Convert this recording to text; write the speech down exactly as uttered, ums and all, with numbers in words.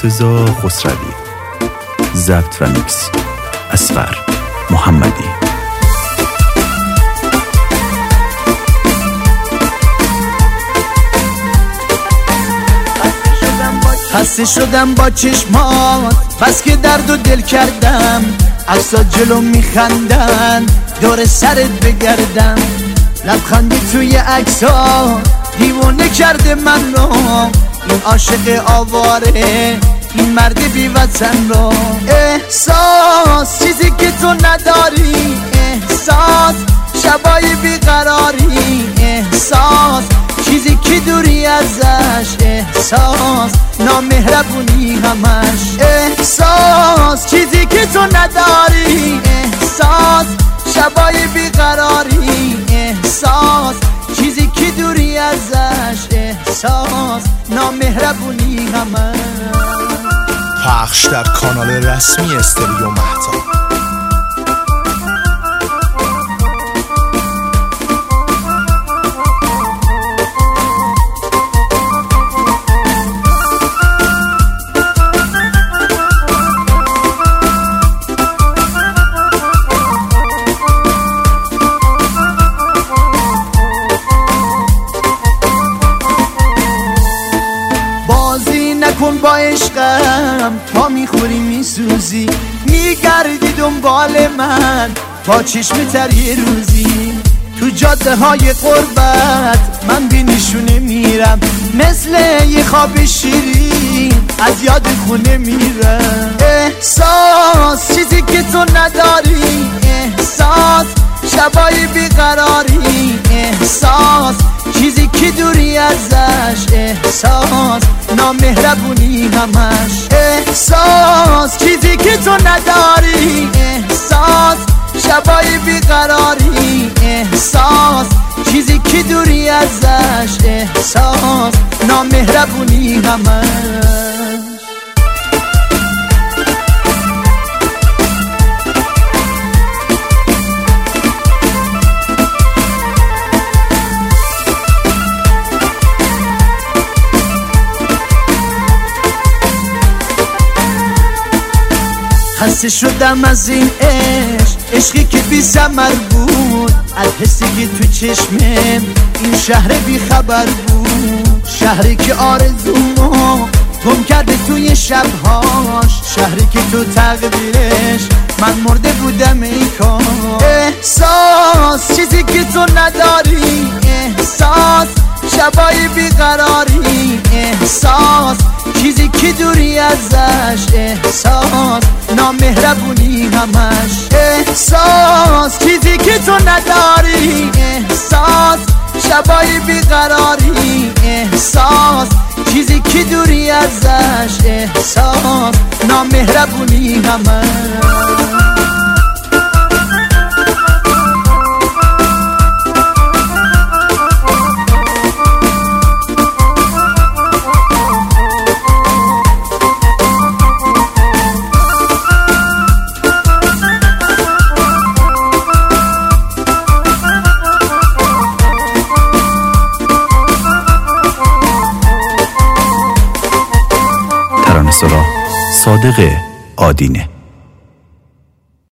مرتضی خسروی. ضبط و میکس اصغر محمدی. خسته شدم با چشمات، بس که درد و دل کردم. عکسات جلو میخندن، دور سرت بگردم. لبخندی توی عکس‌ها دیوونه کرده من رو. این عاشق آواره، این مرد بی وطن رو. احساس چیزی که تو نداری، احساس شبای بیقراری، احساس چیزی که دوری ازش، احساس نامهربونی همش. احساس چیزی که تو نداری، احساس شبای بیقراری، احساس چیزی که دوری ازش، احساس نامهربونی همش. پخش در کانال رسمی استریو مهتاب. نکن با عشقم، تا میخوری میسوزی. میگردی دنبال من با چشم تر یه روزی. تو جاده های قربت من بی نشونه میرم، مثل یه خواب شیرین از یاد خونه میرم. احساس چیزی که تو نداری، احساس شبای بیقراری، احساس چیزی که دوری ازش، احساس نامهربونی همش. احساس چیزی که تو نداری، احساس شبای بیقراری، احساس چیزی که دوری ازش، احساس نامهربونی همش. خسته شدم از این عشق، عشقی که بی ثمر بود. از حسی که تو چشمم این شهر بی خبر بود. شهری که آرزومو گم کرده توی شبهاش، شهری که تو تقدیرش من مرده بودم ای کاش. احساس چیزی که تو نداری، احساس شبای بیقراری، احساس چیزی که دوری ازش، احساس نامهربونی همش. احساس چیزی که تو نداری، احساس شبای بیقراری، احساس چیزی که دوری ازش، احساس نامهربونی همش. صادق آدینه.